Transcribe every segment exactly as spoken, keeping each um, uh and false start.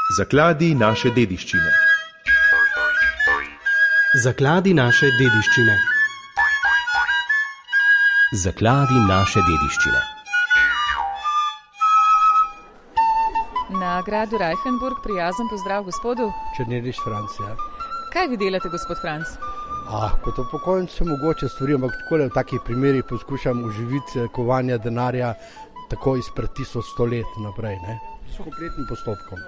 Zakladi naše dediščine. Zakladi naše dediščine. Zakladi naše dediščine. Na gradu Reichenburg prijazen pozdrav gospodu. Černelič Franc, ja. Kaj vi delate, gospod Franc? Ah, kot upokojenec se mogoče stvari, ampak takole v takih primerih poskušam uživiti kovanja denarja tako izpred tisoč sto let naprej, ne? S kompletnim postopkom.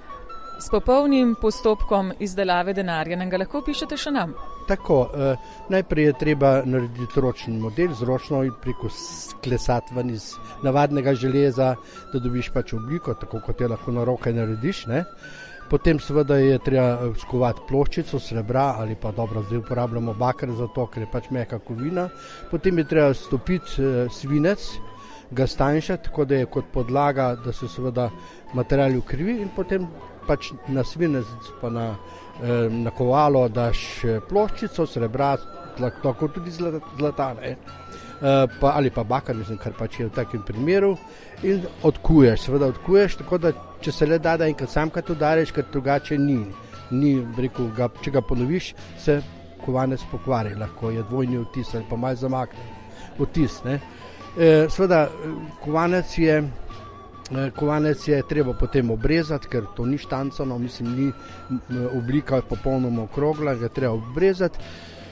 S popolnim postopkom izdelave denarja, nam ga lahko pišete še nam? Tako, eh, najprej je treba narediti ročni model, z ročno preko klesati ven iz navadnega železa, da dobiš pač obliko, tako kot je lahko na roke narediš, ne? Potem seveda je treba skovati ploščico srebra ali pa dobro, zdaj uporabljamo baker za to, ker je pač mehka kovina. Potem je treba stopiti eh, svinec, ga stanjšati, tako da je kot podlaga, da se seveda material ukrivi in potem pač na svinec pa na, eh, na kovalo daš ploščico srebra, tako tudi zlata, ne? Uh, pa, ali pa bakar, mislim, kar pač je v takem primeru in odkuješ, seveda odkuješ, tako da če se le da, da enkrat samkrat udariš, ker drugače ni, ni rekel, ga, če ga ponoviš, se kovanec pokvari, lahko je dvojni vtis ali pa malo zamakne vtis, ne. E, seveda, kovanec je, kovanec je treba potem obrezati, ker to ni štancano, mislim, ni oblika popolnoma okrogla, ga treba obrezati,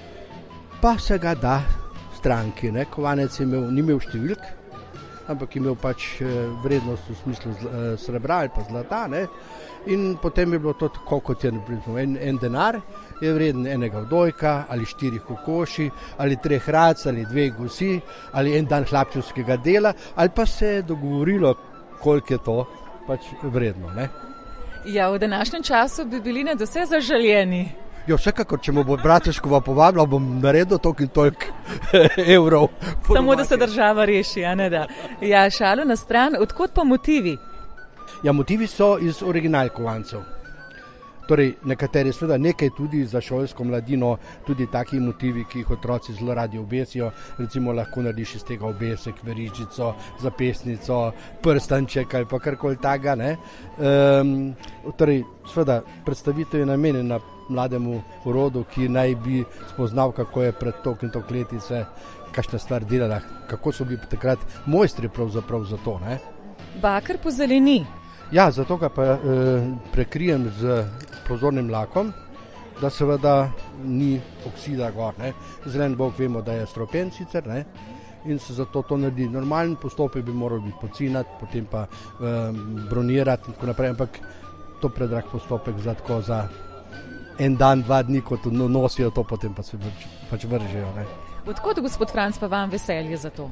pa se ga da stranki, ne. Kovanec je imel, ni imel številk, ampak imel pač vrednost v smislu srebra ali pa zlata, ne. In potem je bilo to tako, kot je en, en denar, je vreden enega vdojka ali štirih kokoši ali treh rac ali dveh gosi ali en dan hlapčevskega dela ali pa se je dogovorilo, koliko je to pač vredno, ne. Ja, v današnjem času bi bili nadvse zaželjeni. Jo, vsekakor, če mu bo Brateškova povabila, bom naredil toliko in toliko evrov. Samo, da se država reši, a ne da. Ja, šalo na stran, odkot pa motivi? Ja, motivi so iz original kovancev. Torej, nekateri seveda nekaj tudi za šolsko mladino, tudi taki motivi, ki jih otroci zelo radi obesijo, recimo lahko narediš iz tega obesek, verižico, zapestnico, prstanček ali pa karkoli takega, ne. Um, torej, seveda, predstavitev je namenjena mlademu urodu, ki naj bi spoznal, kako je pred toliko in toliko leti se kakšna stvar delala, kako so bili takrat mojstri pravzaprav za to, ne. Baker pozeleni. Ja, zato ga pa eh, prekrijem z prozornim lakom, da seveda ni oksida gor, ne. Zelen bog vemo, da je stropen sicer, ne, in se zato to naredi. Normalen postopek bi moral biti pocinati, potem pa eh, bronirati in tako naprej, ampak to predrag postopek za tako za en dan, dva dni, kot nosijo to, potem pa se pač vržejo, ne. Odkot, gospod Franc, pa vam veselje za to?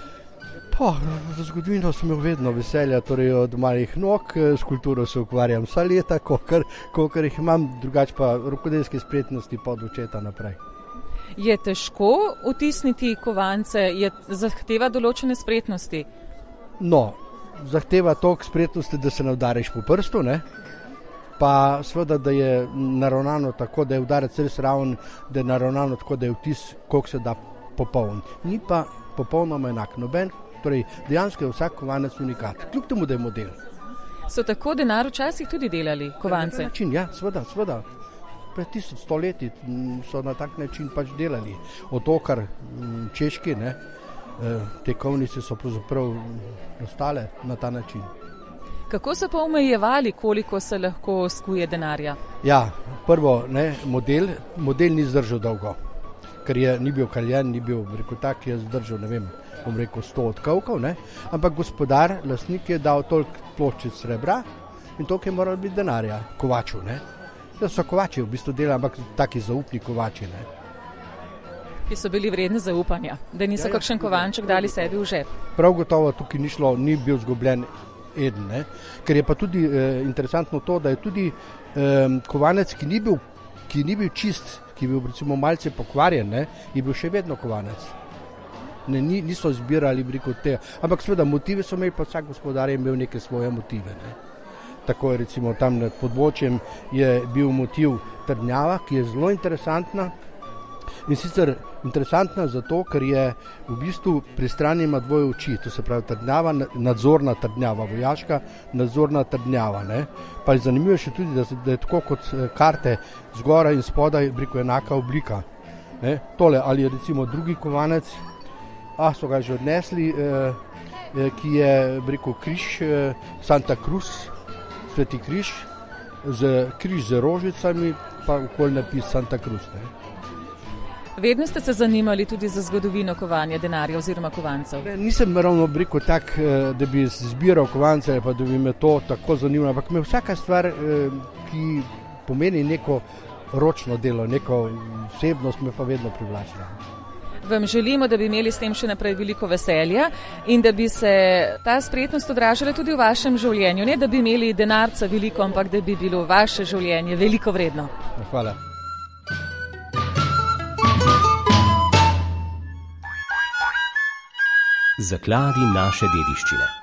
Pa, za zgodovino sem imel vedno veselja, torej od malih nog, s kulturo se ukvarjam vsa leta, kolikor, kolikor jih imam, drugače pa rokodelske spretnosti pa od očeta naprej. Je težko vtisniti kovance, je zahteva določene spretnosti? No, zahteva toliko spretnosti, da se ne udariš po prstu, ne, pa seveda, da je naravnano tako, da je udarec res raven, da je naravnano tako, da je vtis, koliko se da popoln. Ni pa popolnoma enak noben, torej dejansko je vsak kovanec unikat, kljub temu, da je model. So tako denar včasih tudi delali, kovance? Na tak način, ja, seveda, seveda. Pred tisoč sto leti so na tak način pač delali. Otokar, češki, ne, te kovnice so pravzaprav ostale na ta način. Kako so pa omejevali, koliko se lahko skuje denarja? Ja, prvo, ne, model, model ni zdržal dolgo, ker je ni bil kaljen, ni bil, rekel, tak je zdržal, ne vem, bom rekel, sto odkovkov, ne, ampak gospodar, lastnik je dal toliko ploščic srebra in toliko je moral biti denarja, kovaču, ne. Da so kovači v bistvu delali, ampak taki zaupni kovači, ne. Ki so bili vredni zaupanja, da niso ja, ja, kakšen kovanček dali sebi v žep. Prav gotovo tukaj ni šlo, ni bil zgubljen eden, ne. Ker je pa tudi eh, interesantno to, da je tudi eh, kovanec, ki ni bil, ki ni bil čist, ki je bil recimo malce pokvarjen, ne, je bil še vedno kovanec. Ne, ni, niso zbirali briko te, ampak seveda motive so imeli, pa vsak gospodar je imel neke svoje motive, ne. Tako je recimo tam nad Podbočjem je bil motiv trdnjava, ki je zelo interesantna, In sicer interesantna zato, ker je v bistvu pri strani ima dvoje oči, to se pravi trdnjava, nadzorna trdnjava, vojaška nadzorna trdnjava. Ne? Pa je zanimivo še tudi, da, da je tako kot karte zgoraj in spodaj briko enaka oblika. Ne? Tole ali je recimo drugi kovanec, ah, so ga že odnesli, eh, eh, ki je briko križ eh, Santa Cruz, Sveti križ, z križ z rožicami, pa okoli napis Santa Cruz. Ne? Vedno ste se zanimali tudi za zgodovino kovanja denarja oziroma kovancev? Ne, nisem ravno rekel tak, da bi zbiral kovance, pa da bi me to tako zanimalo, ampak me vsaka stvar, ki pomeni neko ročno delo, neko vsebnost, me pa vedno privlačila. Vam želimo, da bi imeli s tem še naprej veliko veselja in da bi se ta spretnost odražala tudi v vašem življenju. Ne, da bi imeli denarca veliko, ampak da bi bilo vaše življenje veliko vredno. Hvala. Zakladi naše dediščine.